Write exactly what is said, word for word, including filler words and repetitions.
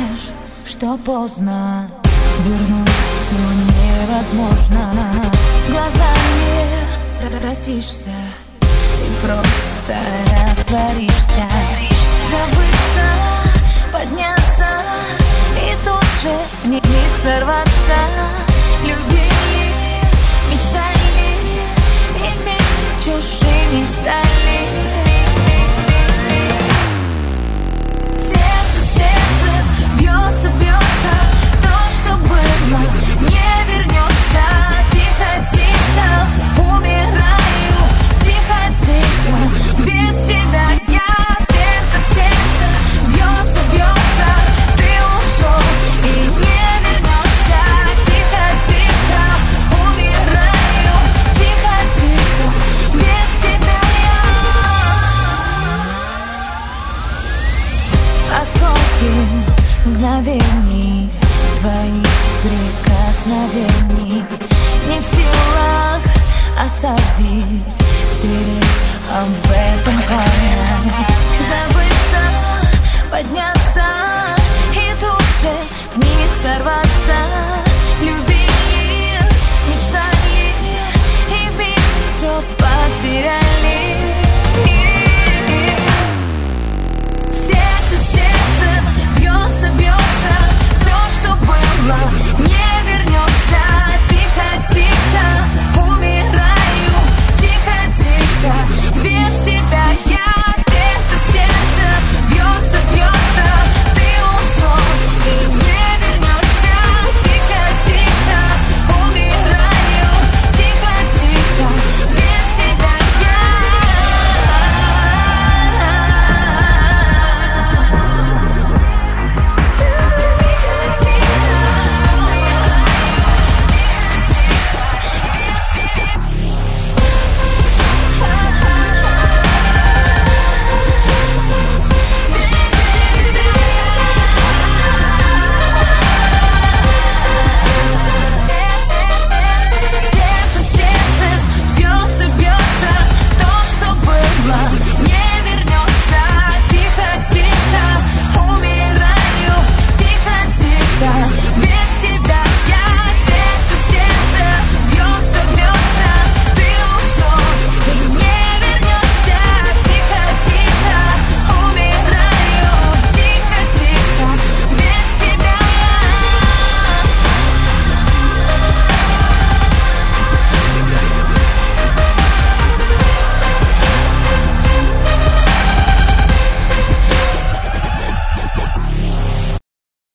знаешь, что поздно, вернуть все невозможно. Глазами простишься и просто растворишься. Забыться, подняться и тут же не, не сорваться. Любили, мечтали, ими чужими стали. Сердце, сердце бьется, бьется, то, что было, не вернется. Тихо, тихо, умираю, тихо, тихо, без тебя я. Сердце, сердце бьется, бьется, ты ушел и не вернешься. Тихо, тихо, умираю, тихо, тихо, без тебя я. Осколки мгновений твоих прикосновений не в силах оставить, стереть об этом память. Забыться, подняться и тут же вниз сорваться. Любили, мечтали и вмиг все потеряли. Сердце, сердце бьется, бьется, все, что было,